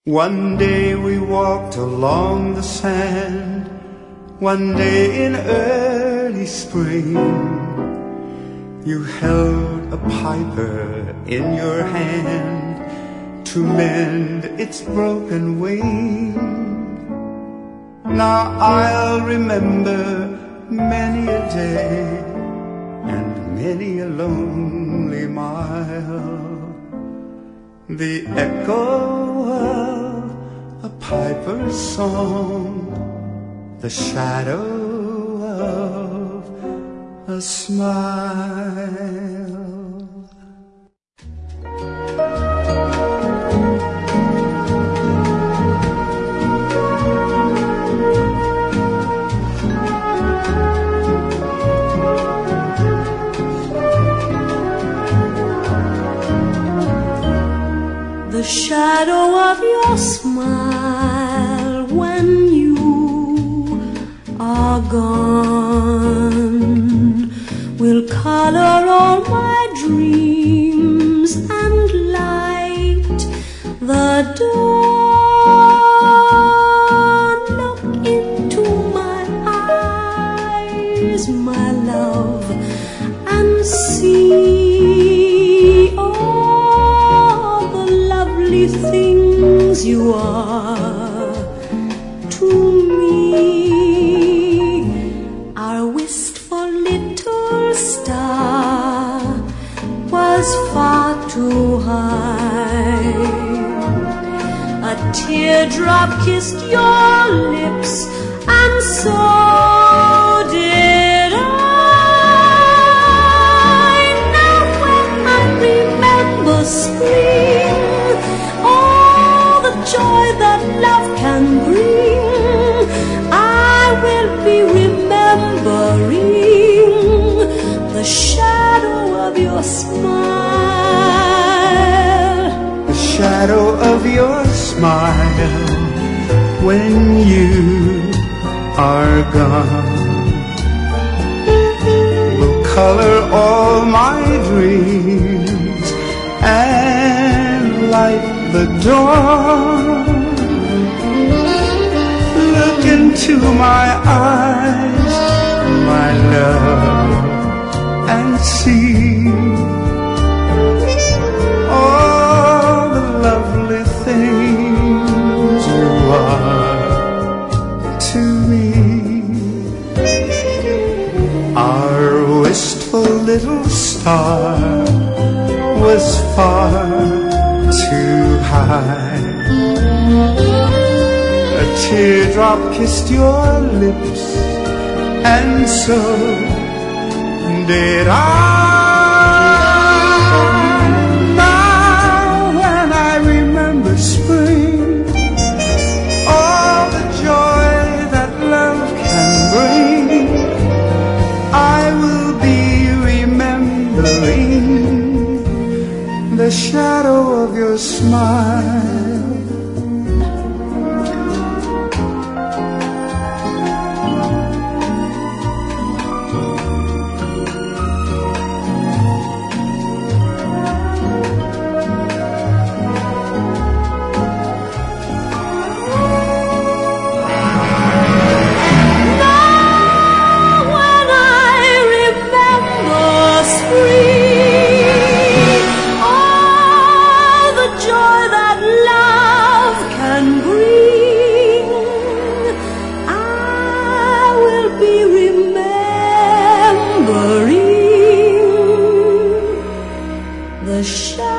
One day we walked along the sand, one day in early spring. You held a piper in your hand to mend its broken wing. Now I'll remember many a day and many a lonely mile, the echo of a piper's song, the shadow of a smile. The shadow of your smile when you are gone will color all my dreams and light the dawn. Look into my eyes, my love, and see all the lovely things you are to me. Our wistful little star was far too high. A teardrop kissed your lips, and so did I. Now when I remember spring, all the joy that love can bring, I will be remembering the shadow of your smile. The shadow of your smile when you are gone will color all my dreams and light the dawn. Look into my eyes, my love, and see all the lovely things you are to me. Our wistful little star was far too high. A teardrop kissed your lips, and so did I. Now when I remember spring, all the joy that love can bring, I will be remembering the shadow of your smile. The shadow